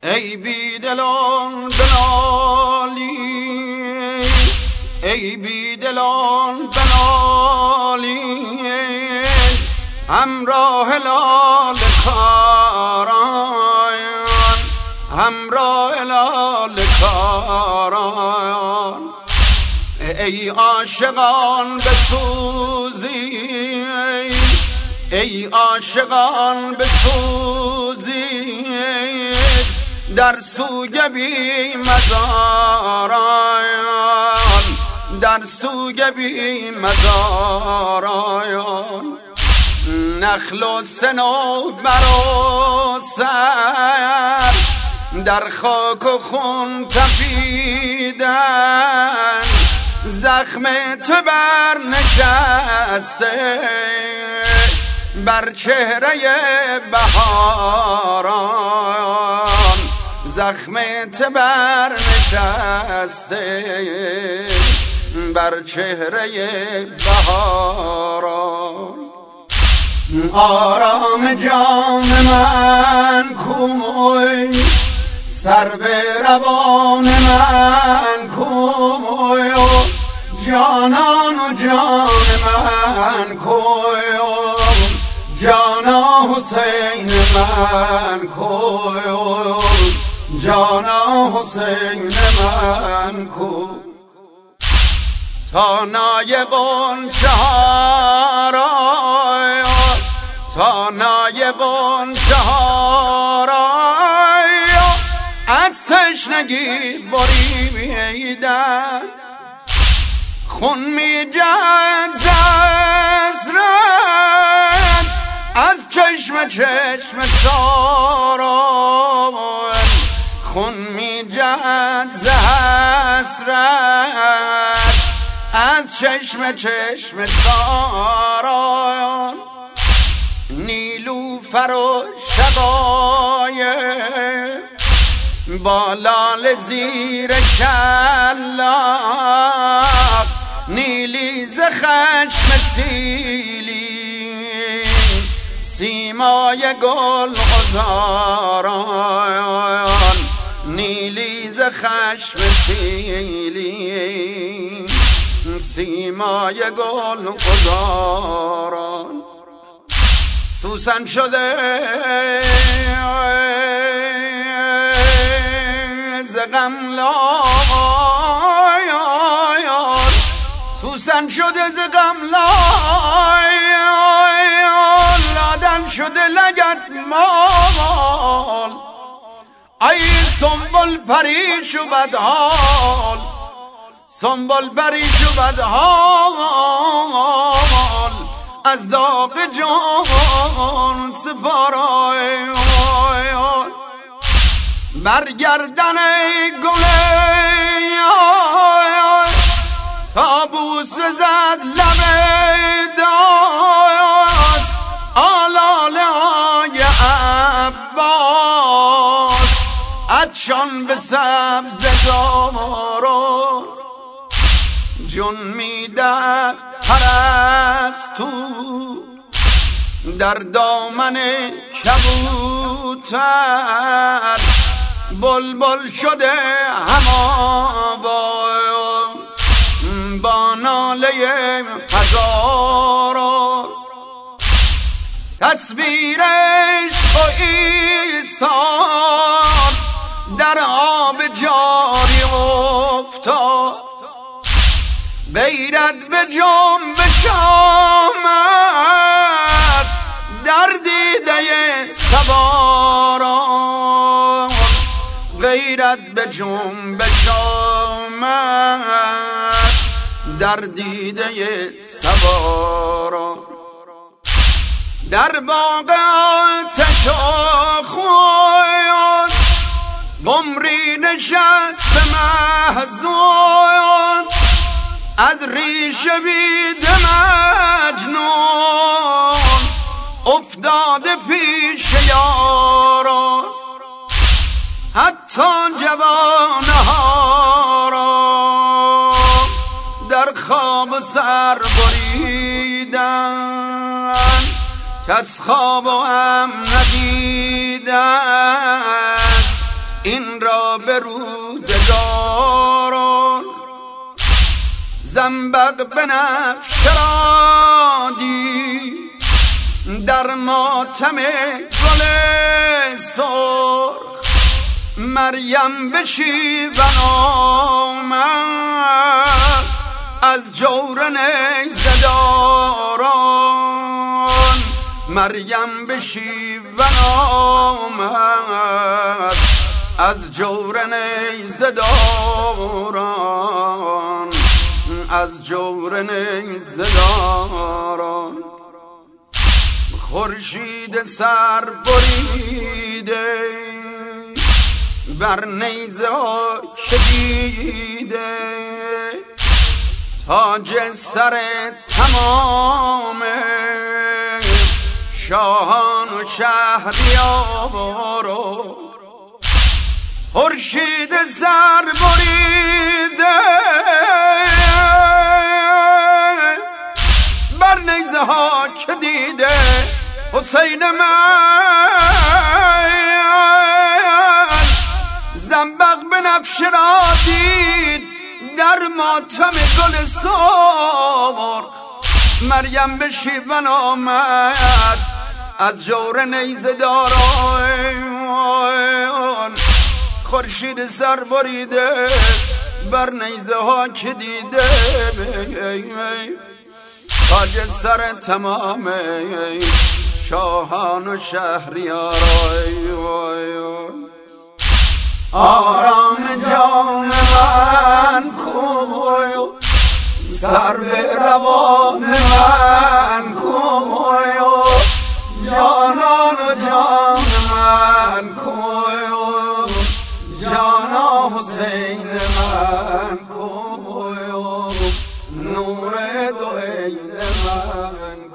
ای بیدلان بنالی، ای بیدلان بنالی، همراه لاله کاران، همراه لاله کاران. ای عاشقان بسوزی، ای عاشقان بسوزید در سوی بی مزاران، در سوی بی مزاران. نخل و صنوبر و سر در خاک و خون تپیدن، زخم تو بر نشسته بر چهره بهاران، زخم تو بر نشسته بر چهره بهاران. آرام جان من کوی، سر به روان من کوی، جانان و جان من کوی، جانا حسین من کوی، جانا حسین من کوی. تا نایبون چهارای، تا نایبون چهارای از تشنگی بریدن، خون می جهد زسرن از چشم چشم ساران، خون می جهد زسرن از چشم چشم ساران. نیلوفر و شقایق با لاله زیر شلاق، نیلی ز خشم سیلی سیمای گل غزاران، نیلی ز خشم سیلی سیمای گل غزاران. سوسن شده ز غم لایان، سوسن شده ز غم لایان، لادن شده لگد مال. ای سنبل پریش و بدحال، سنبل پریش و بدحال، از داغ جان سپارای. برگردن گل تابوس زد لب داست، آلاله های عباس ادشان به سبز زاران. جون میدهد پرستو در دامن کبوتر، بلبل شده هماوا با ناله هزاران. تصویرش با ایثار در آب جاری افتاد، غیرت به جنبش آمد در دیده سواران، غیرت به جنبش آمد در دیده سواران. در باغ آتش آخویان قمری نشست محزون، از ریش بید مجنون افتاده پیش یاران. حتی جوانها را در خواب سر بریدن، کس خواب و هم ندیده است به روزگاران زنبق بنفش رادی در ماتم گل سرخ مریم به شیون آمد از جور نیزه داران مریم به شیون آمد از جور نیزه داران از جور نیزه داران خورشید سر بریده بر نیزه ها کشیده تاج سر تمام شاهان و شهریاران خورشید سر بریده بر نیزه ها که دیده حسین من زنبق بنفش را دید در ماتم گل سرخ مریم به شیون آمد از جور نیزه داران خورشید سر بریده بر نیزه ها که دیده تاج سر تمام شاهان و شهریاران آرام جان من کوی سر به روان من کوی جانان و جان من کوی جانا حسین من کوی نور دو عین من